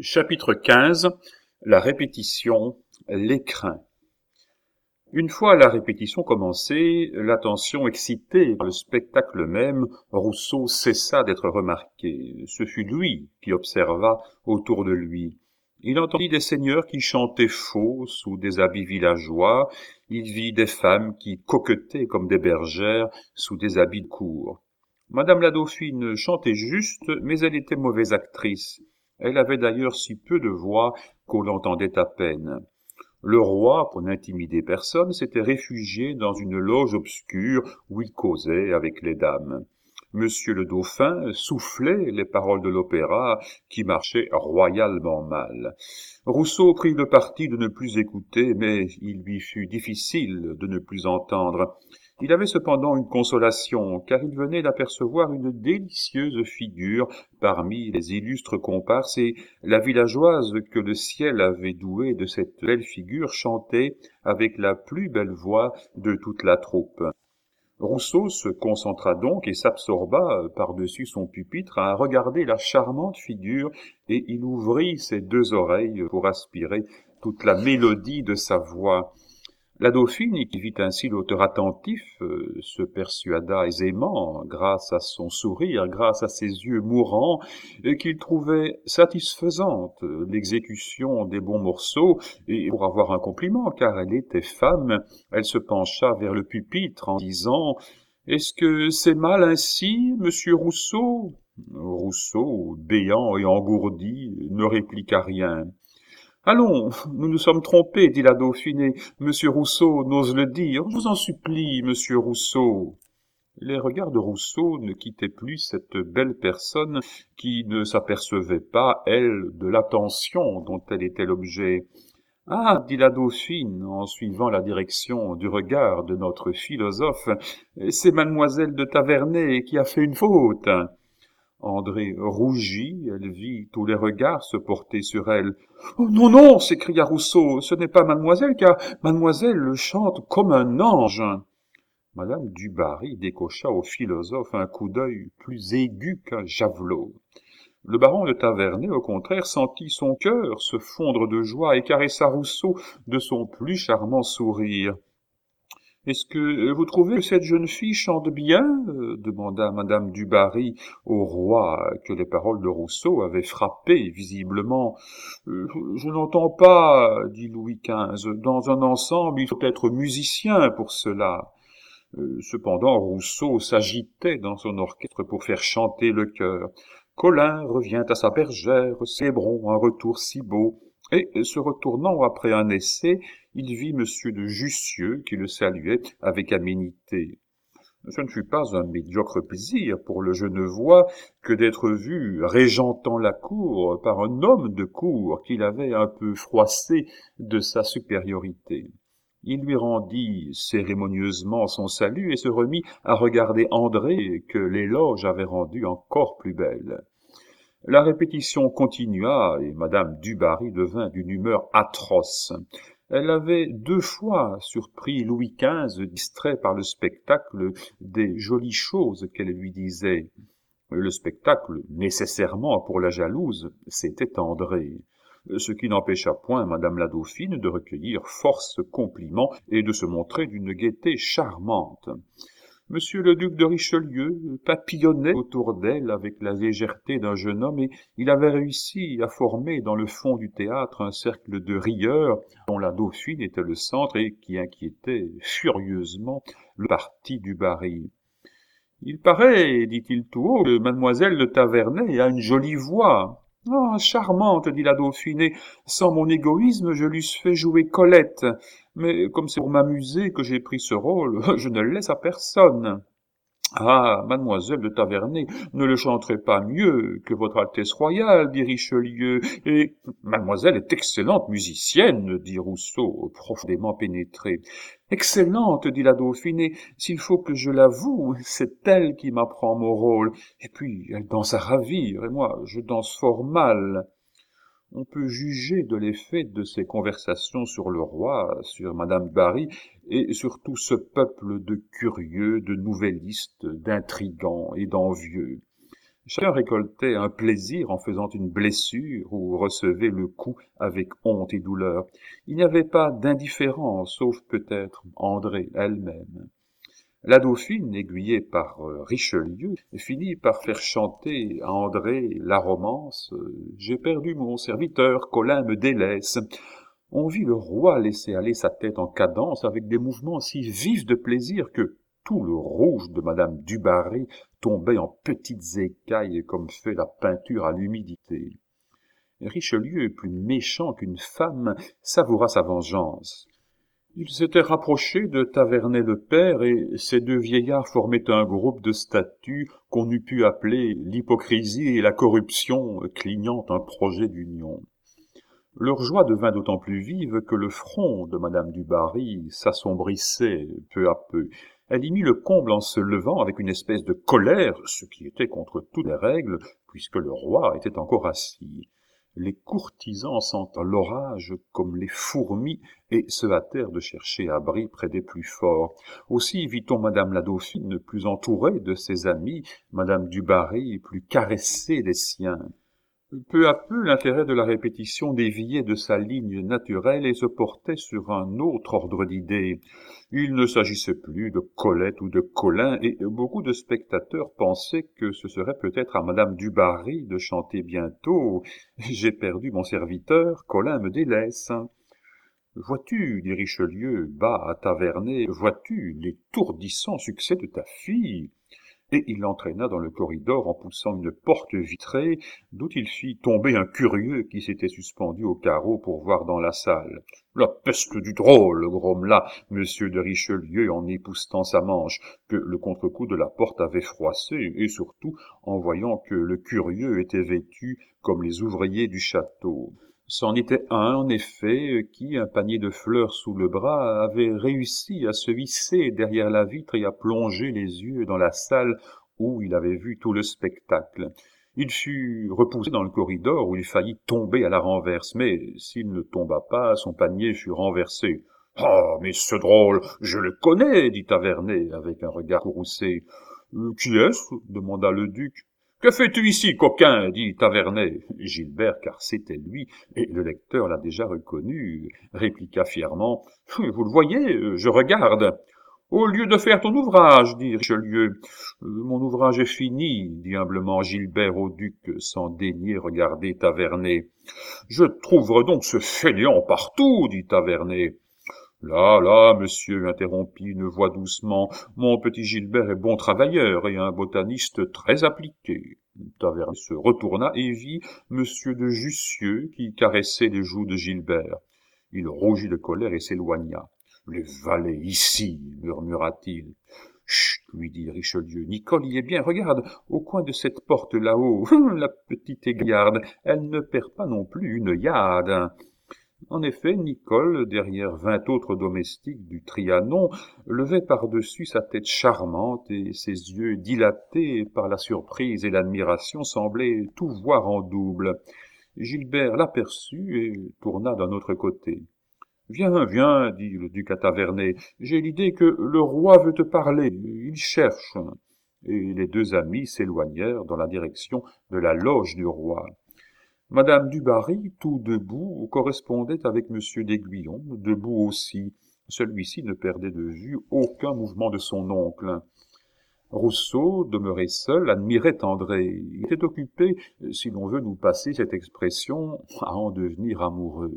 Chapitre 15. La répétition, l'écrin. Une fois la répétition commencée, l'attention excitée par le spectacle même, Rousseau cessa d'être remarqué. Ce fut lui qui observa autour de lui. Il entendit des seigneurs qui chantaient faux sous des habits villageois. Il vit des femmes qui coquetaient comme des bergères sous des habits de cour. Madame la Dauphine chantait juste, mais elle était mauvaise actrice. Elle avait d'ailleurs si peu de voix qu'on l'entendait à peine. Le roi, pour n'intimider personne, s'était réfugié dans une loge obscure où il causait avec les dames. Monsieur le Dauphin soufflait les paroles de l'opéra qui marchait royalement mal. Rousseau prit le parti de ne plus écouter, mais il lui fut difficile de ne plus entendre. Il avait cependant une consolation, car il venait d'apercevoir une délicieuse figure parmi les illustres comparses, et la villageoise que le ciel avait douée de cette belle figure chantait avec la plus belle voix de toute la troupe. Rousseau se concentra donc et s'absorba par-dessus son pupitre à regarder la charmante figure, et il ouvrit ses deux oreilles pour aspirer toute la mélodie de sa voix. La Dauphine, qui vit ainsi l'auteur attentif, se persuada aisément, grâce à son sourire, grâce à ses yeux mourants, qu'il trouvait satisfaisante l'exécution des bons morceaux, et pour avoir un compliment, car elle était femme, elle se pencha vers le pupitre en disant « Est-ce que c'est mal ainsi, monsieur Rousseau ?» Rousseau, béant et engourdi, ne répliqua rien. « Allons, nous nous sommes trompés, dit la Dauphine, et monsieur Rousseau n'ose le dire. Je vous en supplie, monsieur Rousseau. » Les regards de Rousseau ne quittaient plus cette belle personne qui ne s'apercevait pas, elle, de l'attention dont elle était l'objet. « Ah, dit la Dauphine, en suivant la direction du regard de notre philosophe, c'est mademoiselle de Taverney qui a fait une faute. » André rougit, elle vit tous les regards se porter sur elle. « Oh, non, non !» s'écria Rousseau, « ce n'est pas mademoiselle, car mademoiselle chante comme un ange. » Madame du Barry décocha au philosophe un coup d'œil plus aigu qu'un javelot. Le baron de Taverney, au contraire, sentit son cœur se fondre de joie et caressa Rousseau de son plus charmant sourire. « Est-ce que vous trouvez que cette jeune fille chante bien ?» demanda madame du Barry au roi, que les paroles de Rousseau avaient frappé visiblement. « Je n'entends pas, dit Louis XV. Dans un ensemble, il faut être musicien pour cela. » Cependant, Rousseau s'agitait dans son orchestre pour faire chanter le chœur. « Colin revient à sa bergère, célébrons un retour si beau. » Et, se retournant après un essai, il vit monsieur de Jussieu qui le saluait avec aménité. Ce ne fut pas un médiocre plaisir pour le Genevois que d'être vu régentant la cour par un homme de cour qu'il avait un peu froissé de sa supériorité. Il lui rendit cérémonieusement son salut et se remit à regarder André que l'éloge avait rendu encore plus belle. La répétition continua et madame du Barry devint d'une humeur atroce. Elle avait 2 fois surpris Louis XV distrait par le spectacle des jolies choses qu'elle lui disait. Le spectacle, nécessairement pour la jalouse, c'était André. Ce qui n'empêcha point madame la Dauphine de recueillir force compliments et de se montrer d'une gaieté charmante. Monsieur le duc de Richelieu papillonnait autour d'elle avec la légèreté d'un jeune homme, et il avait réussi à former dans le fond du théâtre un cercle de rieurs dont la Dauphine était le centre et qui inquiétait furieusement le parti du Barry. « Il paraît, dit-il tout haut, que mademoiselle de Taverney a une jolie voix. »« Ah, charmante, dit la Dauphine, et sans mon égoïsme, je l'eusse fait jouer Colette. Mais comme c'est pour m'amuser que j'ai pris ce rôle, je ne le laisse à personne. »« Ah, mademoiselle de Taverney ne le chanterait pas mieux que votre Altesse royale, dit Richelieu, et mademoiselle est excellente musicienne, dit Rousseau, profondément pénétré. Excellente, dit la Dauphine, et s'il faut que je l'avoue, c'est elle qui m'apprend mon rôle, et puis elle danse à ravir, et moi je danse fort mal. » On peut juger de l'effet de ces conversations sur le roi, sur madame Barry, et sur tout ce peuple de curieux, de nouvellistes, d'intrigants et d'envieux. Chacun récoltait un plaisir en faisant une blessure ou recevait le coup avec honte et douleur. Il n'y avait pas d'indifférence, sauf peut-être André elle-même. La dauphine, aiguillée par Richelieu, finit par faire chanter à André la romance J'ai perdu mon serviteur, Colin me délaisse. On vit le roi laisser aller sa tête en cadence avec des mouvements si vifs de plaisir que tout le rouge de madame du Barry tombait en petites écailles comme fait la peinture à l'humidité. Richelieu, plus méchant qu'une femme, savoura sa vengeance. Il s'était rapproché de Tavernet le père, et ces deux vieillards formaient un groupe de statues qu'on eût pu appeler l'hypocrisie et la corruption clignant un projet d'union. Leur joie devint d'autant plus vive que le front de madame du Barry s'assombrissait peu à peu. Elle y mit le comble en se levant avec une espèce de colère, ce qui était contre toutes les règles, puisque le roi était encore assis. Les courtisans sentent l'orage comme les fourmis et se hâtèrent de chercher abri près des plus forts. Aussi vit-on madame la dauphine plus entourée de ses amis, madame du Barry plus caressée des siens. Peu à peu, l'intérêt de la répétition déviait de sa ligne naturelle et se portait sur un autre ordre d'idées. Il ne s'agissait plus de Colette ou de Colin, et beaucoup de spectateurs pensaient que ce serait peut-être à madame du Barry de chanter bientôt « J'ai perdu mon serviteur, Colin me délaisse ». Vois-tu, dit Richelieu, bas à Tavernet, vois-tu l'étourdissant succès de ta fille? Et il l'entraîna dans le corridor en poussant une porte vitrée, d'où il fit tomber un curieux qui s'était suspendu au carreau pour voir dans la salle. « La peste du drôle !» grommela monsieur de Richelieu en époussetant sa manche, que le contre-coup de la porte avait froissé, et surtout en voyant que le curieux était vêtu comme les ouvriers du château. C'en était un, en effet, qui, un panier de fleurs sous le bras, avait réussi à se hisser derrière la vitre et à plonger les yeux dans la salle où il avait vu tout le spectacle. Il fut repoussé dans le corridor où il faillit tomber à la renverse, mais s'il ne tomba pas, son panier fut renversé. « Ah, mais ce drôle, je le connais, dit Tavernet avec un regard courroucé. Qui est-ce demanda le duc. Que fais-tu ici, coquin dit Tavernet. Gilbert, car c'était lui, et le lecteur l'a déjà reconnu, répliqua fièrement. Vous le voyez, je regarde. Au lieu de faire ton ouvrage, dit Richelieu. Mon ouvrage est fini, dit humblement Gilbert au duc, sans daigner regarder Tavernet. Je trouverai donc ce fainéant partout, dit Tavernet. Là, monsieur, interrompit une voix doucement, mon petit Gilbert est bon travailleur et un botaniste très appliqué. Tavernet se retourna et vit monsieur de Jussieu qui caressait les joues de Gilbert. Il rougit de colère et s'éloigna. Les valets ici, murmura-t-il. Chut, lui dit Richelieu. Nicole y est bien, regarde, au coin de cette porte là-haut. La petite égarde, elle ne perd pas non plus une yade. En effet, Nicole, derrière 20 autres domestiques du Trianon, levait par-dessus sa tête charmante et ses yeux dilatés par la surprise et l'admiration semblaient tout voir en double. Gilbert l'aperçut et tourna d'un autre côté. « Viens, dit le duc à Tavernet, j'ai l'idée que le roi veut te parler, il cherche. » Et les deux amis s'éloignèrent dans la direction de la loge du roi. Madame du Barry, tout debout, correspondait avec monsieur d'Aiguillon, debout aussi. Celui-ci ne perdait de vue aucun mouvement de son oncle. Rousseau, demeuré seul, admirait André. Il était occupé, si l'on veut nous passer cette expression, à en devenir amoureux.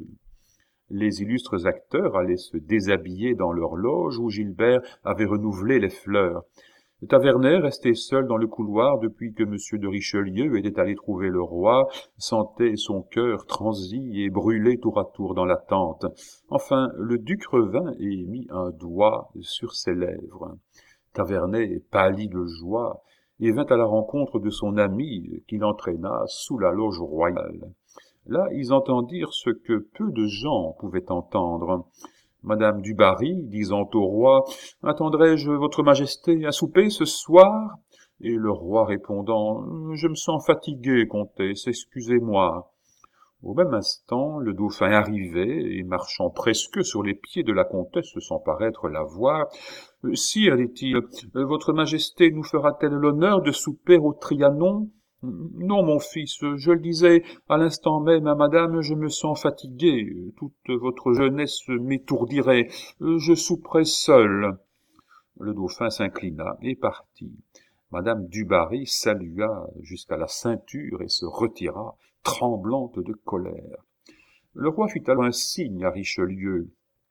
Les illustres acteurs allaient se déshabiller dans leur loge où Gilbert avait renouvelé les fleurs. Tavernet, resté seul dans le couloir depuis que monsieur de Richelieu était allé trouver le roi, sentait son cœur transi et brûler tour à tour dans l'attente. Enfin, le duc revint et mit un doigt sur ses lèvres. Tavernet pâlit de joie et vint à la rencontre de son ami qui l'entraîna sous la loge royale. Là, ils entendirent ce que peu de gens pouvaient entendre. Madame du Barry, disant au roi, « Attendrai-je votre majesté à souper ce soir ?» Et le roi répondant, « Je me sens fatigué, comtesse, excusez-moi. » Au même instant, le dauphin arrivait, et marchant presque sur les pieds de la comtesse sans paraître la voir, « Sire, dit-il, votre majesté nous fera-t-elle l'honneur de souper au Trianon ?» Non, mon fils, je le disais à l'instant même à madame, je me sens fatigué, toute votre jeunesse m'étourdirait, je souperais seul. Le dauphin s'inclina et partit. Madame du Barry salua jusqu'à la ceinture et se retira, tremblante de colère. Le roi fit alors un signe à Richelieu.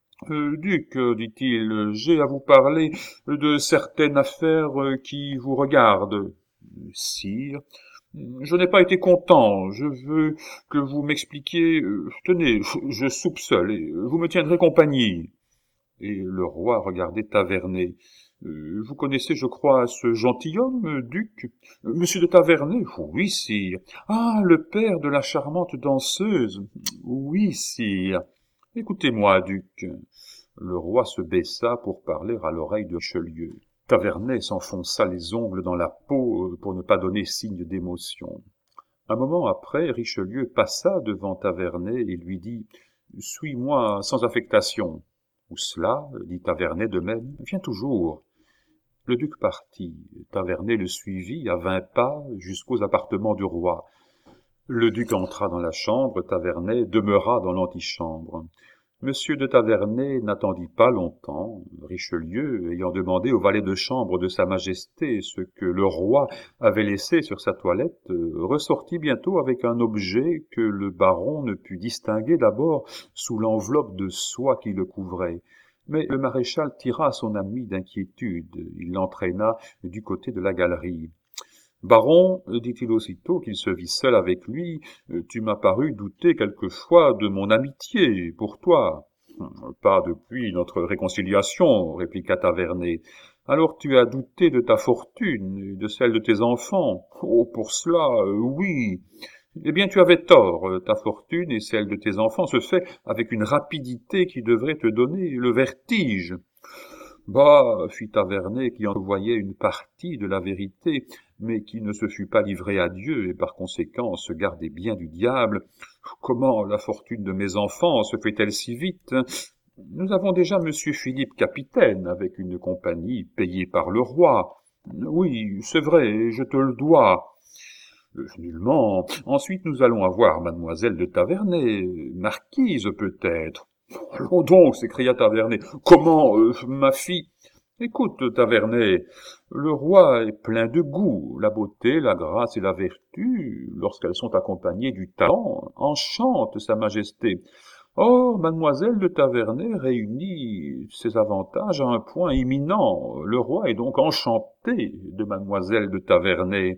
Duc, dit-il, j'ai à vous parler de certaines affaires qui vous regardent. Sire, je n'ai pas été content, je veux que vous m'expliquiez, tenez, je soupe seul, et vous me tiendrez compagnie. Et le roi regardait Tavernet. Vous connaissez, je crois, ce gentilhomme, duc? Monsieur de Tavernet? Oui, sire. Ah, le père de la charmante danseuse? Oui, sire. Écoutez-moi, duc. Le roi se baissa pour parler à l'oreille de Richelieu. Tavernet s'enfonça les ongles dans la peau pour ne pas donner signe d'émotion. Un moment après, Richelieu passa devant Tavernet et lui dit « Suis-moi sans affectation ». « Où cela ?» dit Tavernet de même. « Viens toujours ». Le duc partit. Tavernet le suivit à 20 pas jusqu'aux appartements du roi. Le duc entra dans la chambre, Tavernet demeura dans l'antichambre. Monsieur de Tavernet n'attendit pas longtemps. Richelieu, ayant demandé au valet de chambre de Sa Majesté ce que le roi avait laissé sur sa toilette, ressortit bientôt avec un objet que le baron ne put distinguer d'abord sous l'enveloppe de soie qui le couvrait. Mais le maréchal tira son ami d'inquiétude. Il l'entraîna du côté de la galerie. « Baron, dit-il aussitôt qu'il se vit seul avec lui, tu m'as paru douter quelquefois de mon amitié pour toi. »« Pas depuis notre réconciliation, répliqua Tavernet. Alors tu as douté de ta fortune et de celle de tes enfants. Oh, pour cela, oui. Eh bien, tu avais tort, ta fortune et celle de tes enfants se fait avec une rapidité qui devrait te donner le vertige. » Bah, fit Tavernet, qui en voyait une partie de la vérité, mais qui ne se fut pas livré à Dieu et par conséquent se gardait bien du diable. Comment la fortune de mes enfants se fait-elle si vite? Nous avons déjà monsieur Philippe capitaine, avec une compagnie payée par le roi. Oui, c'est vrai, je te le dois. Nullement. Ensuite, nous allons avoir mademoiselle de Tavernet, marquise peut-être. Allons donc, s'écria Tavernet. Comment, ma fille? Écoute, Tavernet, le roi est plein de goût. La beauté, la grâce et la vertu, lorsqu'elles sont accompagnées du talent, enchantent sa majesté. Or, mademoiselle de Tavernet réunit ces avantages à un point éminent. Le roi est donc enchanté de mademoiselle de Tavernet.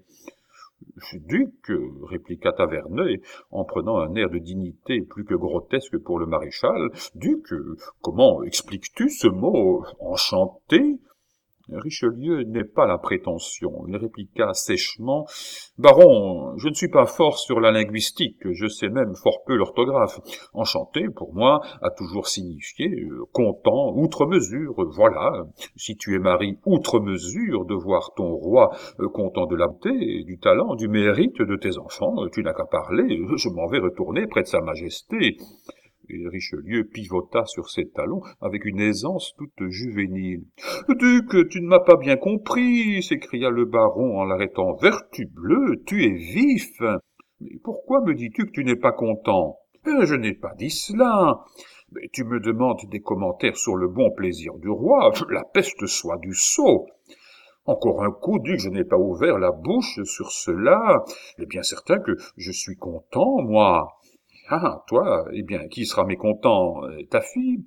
Duc, répliqua Tavernet, en prenant un air de dignité plus que grotesque pour le maréchal, Duc, comment expliques-tu ce mot enchanté? Richelieu n'est pas la prétention. Il répliqua sèchement. Baron, je ne suis pas fort sur la linguistique, je sais même fort peu l'orthographe. Enchanté, pour moi, a toujours signifié content, outre mesure, voilà. Si tu es mari outre mesure de voir ton roi content de la beauté, du talent, du mérite de tes enfants, tu n'as qu'à parler, je m'en vais retourner près de sa majesté. Et Richelieu pivota sur ses talons avec une aisance toute juvénile. « Duc, tu ne m'as pas bien compris » s'écria le baron en l'arrêtant. « Vertu bleue, tu es vif. Mais pourquoi me dis-tu que tu n'es pas content ?»« Je n'ai pas dit cela. Mais tu me demandes des commentaires sur le bon plaisir du roi. La peste soit du sot. Encore un coup, Duc, je n'ai pas ouvert la bouche sur cela. Il est bien certain que je suis content, moi. » Ah, toi, eh bien, qui sera mécontent? Ta fille?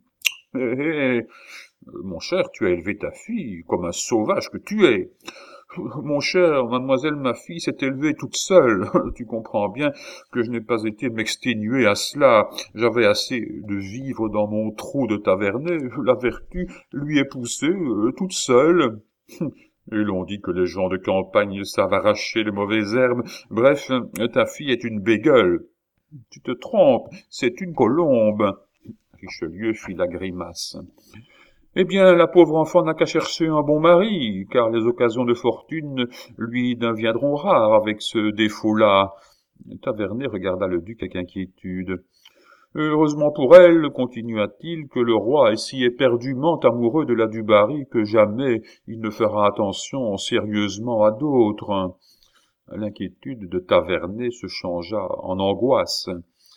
Mon cher, tu as élevé ta fille comme un sauvage que tu es. Mon cher, mademoiselle, ma fille s'est élevée toute seule. Tu comprends bien que je n'ai pas été m'exténuer à cela. J'avais assez de vivre dans mon trou de Tavernet. La vertu lui est poussée toute seule. Et l'on dit que les gens de campagne savent arracher les mauvaises herbes. Bref, ta fille est une bégueule. Tu te trompes, c'est une colombe. Richelieu fit la grimace. Eh bien, la pauvre enfant n'a qu'à chercher un bon mari, car les occasions de fortune lui deviendront rares avec ce défaut-là. Tavernet regarda le duc avec inquiétude. Heureusement pour elle, continua-t-il, que le roi est si éperdument amoureux de la du Barry que jamais il ne fera attention sérieusement à d'autres. L'inquiétude de Tavernet se changea en angoisse.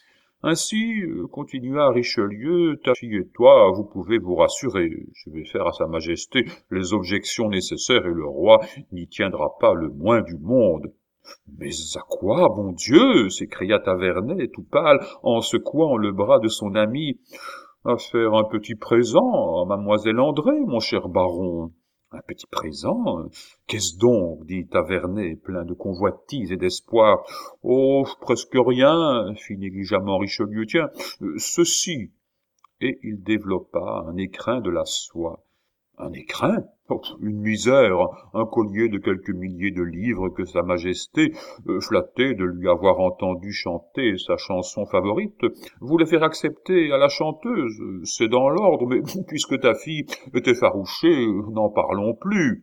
Ainsi, continua Richelieu, ta fille et toi, vous pouvez vous rassurer. Je vais faire à Sa Majesté les objections nécessaires et le roi n'y tiendra pas le moins du monde. Mais à quoi, bon Dieu? S'écria Tavernet, tout pâle, en secouant le bras de son ami. À faire un petit présent à mademoiselle André, mon cher baron. Un petit présent? Qu'est-ce donc? Dit Tavernet, plein de convoitise et d'espoir. Oh, presque rien, fit négligemment Richelieu. Tiens, ceci. Et il développa un écrin de la soie. Un écrin? Oh, une misère, un collier de quelques milliers de livres que Sa Majesté, flattée de lui avoir entendu chanter sa chanson favorite, voulait faire accepter à la chanteuse. C'est dans l'ordre, mais puisque ta fille est effarouchée, n'en parlons plus.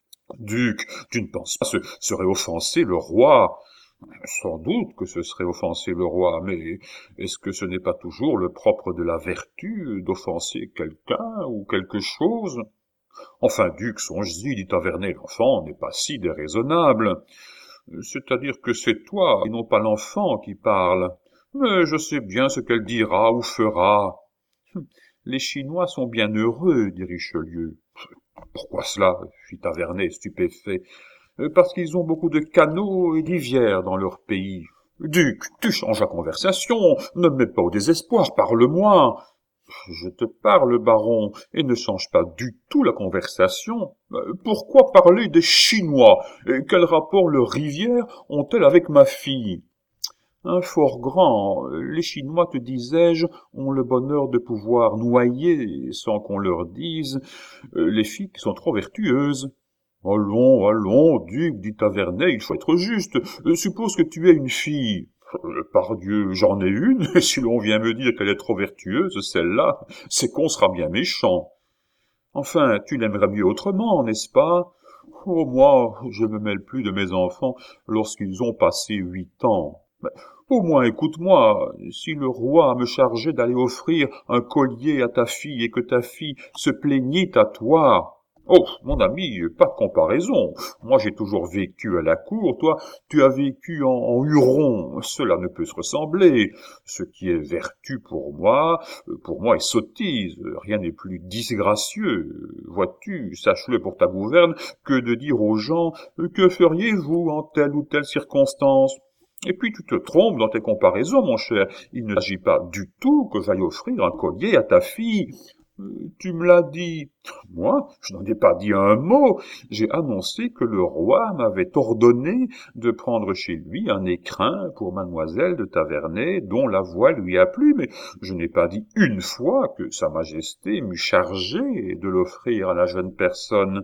Duc, tu ne penses pas que ce serait offenser le roi? Sans doute que ce serait offenser le roi, mais est-ce que ce n'est pas toujours le propre de la vertu d'offenser quelqu'un ou quelque chose? Enfin, Duc, songe-y, dit Tavernet, l'enfant n'est pas si déraisonnable. C'est-à-dire que c'est toi, et non pas l'enfant, qui parle. Mais je sais bien ce qu'elle dira ou fera. Les Chinois sont bien heureux, dit Richelieu. Pourquoi cela? Fit Tavernet, stupéfait. Parce qu'ils ont beaucoup de canaux et rivières dans leur pays. Duc, tu changes la conversation, ne me mets pas au désespoir, parle-moi. Je te parle, baron, et ne change pas du tout la conversation. Pourquoi parler des Chinois? Et quel rapport leurs rivières ont-elles avec ma fille? Un fort grand. Les Chinois, te disais-je, ont le bonheur de pouvoir noyer, sans qu'on leur dise, les filles qui sont trop vertueuses. Allons, allons, Duc, dit Tavernet, il faut être juste. Suppose que tu es une fille. Pardieu, j'en ai une, et si l'on vient me dire qu'elle est trop vertueuse, celle-là, c'est qu'on sera bien méchant. Enfin, tu l'aimerais mieux autrement, n'est-ce pas? Oh, moi, je me mêle plus de mes enfants lorsqu'ils ont passé 8 ans. Mais, au moins, écoute-moi, si le roi me chargeait d'aller offrir un collier à ta fille et que ta fille se plaignit à toi... Oh, mon ami, pas de comparaison. Moi, j'ai toujours vécu à la cour. Toi, tu as vécu en Huron. Cela ne peut se ressembler. Ce qui est vertu pour moi est sottise. Rien n'est plus disgracieux. Vois-tu, sache-le pour ta gouverne, que de dire aux gens « Que feriez-vous en telle ou telle circonstance ?» Et puis tu te trompes dans tes comparaisons, mon cher. Il ne s'agit pas du tout que j'aille offrir un collier à ta fille. Tu me l'as dit. Moi, je n'en ai pas dit un mot. J'ai annoncé que le roi m'avait ordonné de prendre chez lui un écrin pour mademoiselle de Tavernet, dont la voix lui a plu, mais je n'ai pas dit une fois que Sa Majesté m'eût chargé de l'offrir à la jeune personne.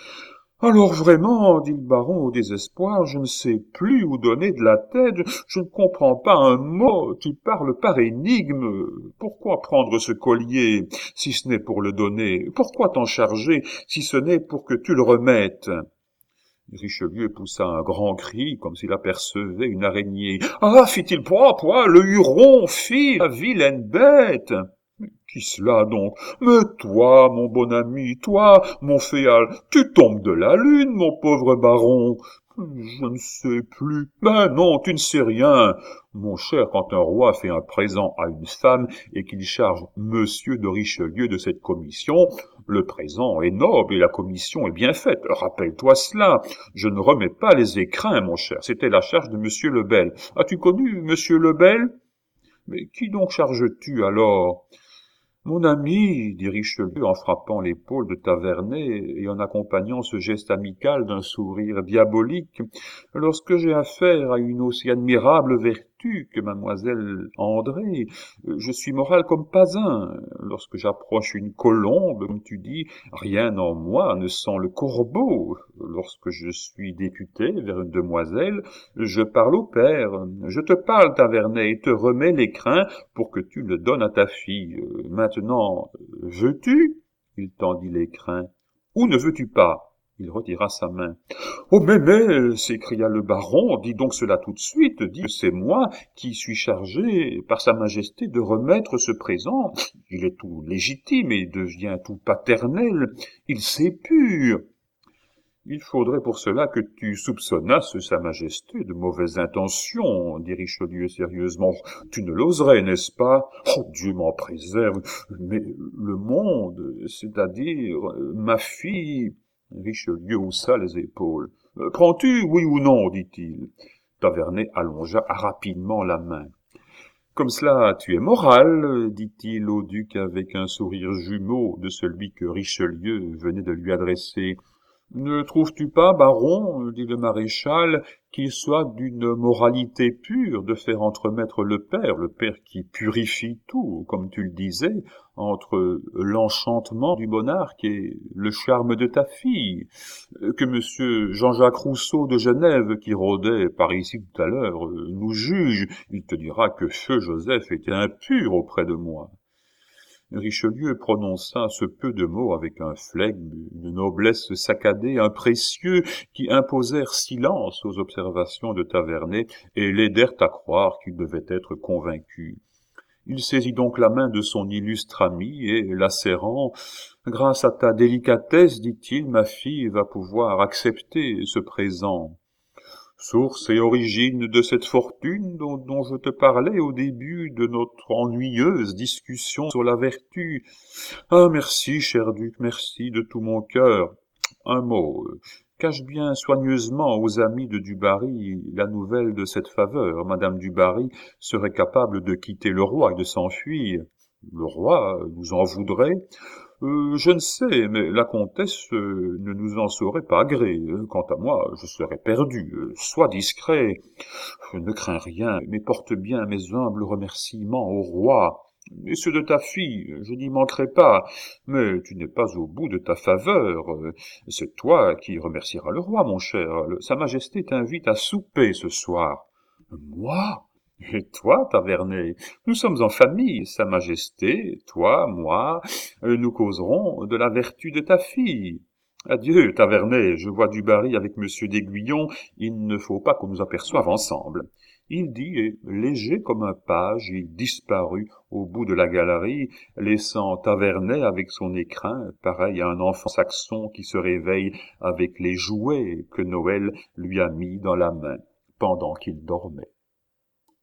Alors vraiment, dit le baron au désespoir, je ne sais plus où donner de la tête, je ne comprends pas un mot, tu parles par énigme. Pourquoi prendre ce collier, si ce n'est pour le donner? Pourquoi t'en charger, si ce n'est pour que tu le remettes? Richelieu poussa un grand cri, comme s'il apercevait une araignée. « Ah, fit-il, point, le Huron, fi, la vilaine bête !» Qui cela donc? Mais toi, mon bon ami, toi, mon féal, tu tombes de la lune, mon pauvre baron. Je ne sais plus. Ben non, tu ne sais rien. Mon cher, quand un roi fait un présent à une femme et qu'il charge monsieur de Richelieu de cette commission, le présent est noble et la commission est bien faite. Rappelle-toi cela. Je ne remets pas les écrins, mon cher. C'était la charge de monsieur Lebel. As-tu connu monsieur Lebel? Mais qui donc charges-tu alors? Mon ami, dit Richelieu en frappant l'épaule de Tavernet et en accompagnant ce geste amical d'un sourire diabolique, lorsque j'ai affaire à une aussi admirable vertu que mademoiselle André, je suis moral comme pas un. Lorsque j'approche une colombe, comme tu dis, rien en moi ne sent le corbeau. Lorsque je suis député vers une demoiselle, je parle au père. Je te parle, Tavernet, et te remets l'écrin pour que tu le donnes à ta fille. Maintenant, veux-tu? Il tendit l'écrin. Ou ne veux-tu pas? Il retira sa main. Oh, mais, s'écria le baron, dis donc cela tout de suite, dis que c'est moi qui suis chargé par Sa Majesté de remettre ce présent. Il est tout légitime et devient tout paternel. Il s'épure. Il faudrait pour cela que tu soupçonnasses Sa Majesté de mauvaises intentions, dit Richelieu sérieusement. Tu ne l'oserais, n'est-ce pas? Oh, Dieu m'en préserve, mais le monde, c'est-à-dire ma fille... Richelieu haussa les épaules. Prends-tu, oui ou non, dit-il. Tavernet allongea rapidement la main. Comme cela, tu es moral, dit-il au duc avec un sourire jumeau de celui que Richelieu venait de lui adresser. Ne trouves-tu pas, baron, dit le maréchal, qu'il soit d'une moralité pure de faire entremettre le père qui purifie tout, comme tu le disais, entre l'enchantement du monarque et le charme de ta fille, que monsieur Jean-Jacques Rousseau de Genève, qui rôdait par ici tout à l'heure, nous juge, il te dira que feu Joseph était impur auprès de moi. Richelieu prononça ce peu de mots avec un flegme, une noblesse saccadée, un précieux, qui imposèrent silence aux observations de Tavernet et l'aidèrent à croire qu'il devait être convaincu. Il saisit donc la main de son illustre ami et, la serrant, « Grâce à ta délicatesse, dit-il, ma fille va pouvoir accepter ce présent. » Source et origine de cette fortune dont je te parlais au début de notre ennuyeuse discussion sur la vertu. Ah, merci, cher duc, merci de tout mon cœur. Un mot, cache bien soigneusement aux amis de Dubarry la nouvelle de cette faveur. Madame Dubarry serait capable de quitter le roi et de s'enfuir. Le roi nous en voudrait. Je ne sais, mais la comtesse ne nous en saurait pas gré. Quant à moi, je serais perdu. Sois discret. Je ne crains rien, mais porte bien mes humbles remerciements au roi. Et ceux de ta fille, je n'y manquerai pas. Mais tu n'es pas au bout de ta faveur. C'est toi qui remercieras le roi, mon cher. Sa Majesté t'invite à souper ce soir. Moi? Et toi, Tavernet? Nous sommes en famille, Sa Majesté, toi, moi, nous causerons de la vertu de ta fille. Adieu, Tavernet, je vois Dubarry avec monsieur d'Aiguillon, il ne faut pas qu'on nous aperçoive ensemble. Il dit, et léger comme un page, il disparut au bout de la galerie, laissant Tavernet avec son écrin, pareil à un enfant saxon qui se réveille avec les jouets que Noël lui a mis dans la main pendant qu'il dormait.